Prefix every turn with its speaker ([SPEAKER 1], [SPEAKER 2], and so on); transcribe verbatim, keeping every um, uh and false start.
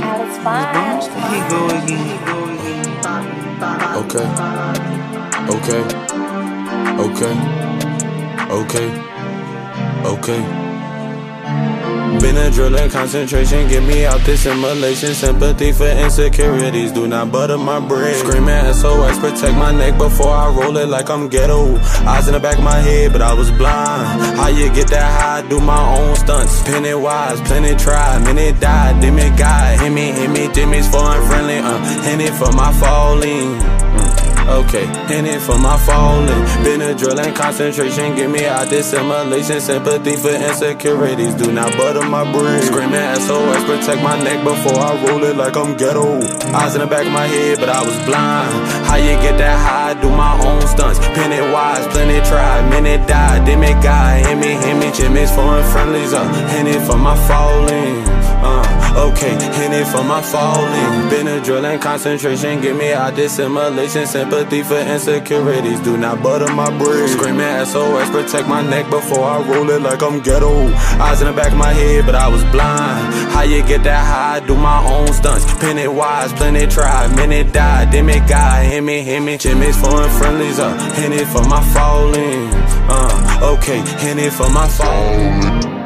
[SPEAKER 1] Alex Vibes.
[SPEAKER 2] He go again, he go again.
[SPEAKER 3] Okay. Okay. Okay. Okay. Okay. Been a drilling concentration, get me out this immolation. Sympathy for insecurities, do not butter my bread. Screaming S O S, protect my neck before I roll it like I'm ghetto. Eyes in the back of my head, but I was blind. How you get that high? Do my own stunts. Penny wise, plenty try, many die. Dimmy guy, hit me, hit me, Jimmy's for unfriendly. Uh, hit it for my falling. Mm. Okay, in it for my falling. Been a drilling concentration, get me out this immolation. Sympathy for insecurities, do not butter my bread. Screaming S O S, protect my neck before I roll it like I'm ghetto. Eyes in the back of my head, but I was blind. How you get that high? Do my own stunts. Penny wise, plenty try, many die. Dimmy guy, hit me, hit me, Jimmy's foreign friendlies. Uh, in it for my falling. Uh, okay, in it for my falling. Been a drilling concentration, get me out this immolation. Sympathy for insecurities, do not butter my bread. Screaming S O S, protect my neck before I roll it like I'm ghetto. Eyes in the back of my head, but I was blind. How you get that high? Do my own stunts. Penny wise, plenty try, many die. Dimmy guy, hit me, hit me, Jimmy's foreign friendlies. Uh, in it for my falling. Uh, okay, in it for my falling.